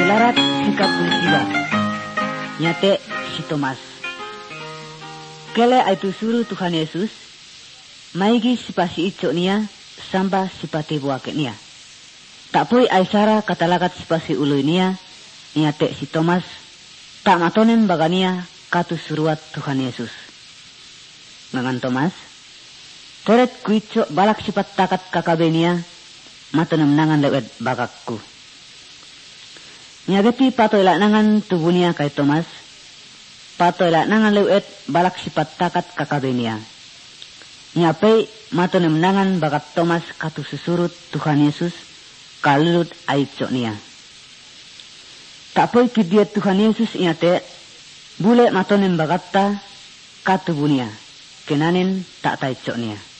Ilarat sikap sila. Nyate si Thomas. Kele itu suruh Tuhan Yesus. Maigi sipasi icok niya. Samba sipati buake niya. Tak pui aisara katalakat sipasi ului niya. Nyate si Thomas. Tak matonen bagania katu suruat Tuhan Yesus. Ngangan Thomas. Teret kuicok balak sipat takat kakabe niya. Matonem nangan lewet bagakku. Nyageti patoy nangan tubuh niya kay Thomas. Patoy nangan lewet balak sipat takat kakabe niya. Nyapay matonem nangan bagak Thomas katu susurut Tuhan Yesus kalulut aicok niya. Tak poy kidiet Tuhan Yesus inyate bule matonem bagatta katu bunia kenanen tak taicok niya.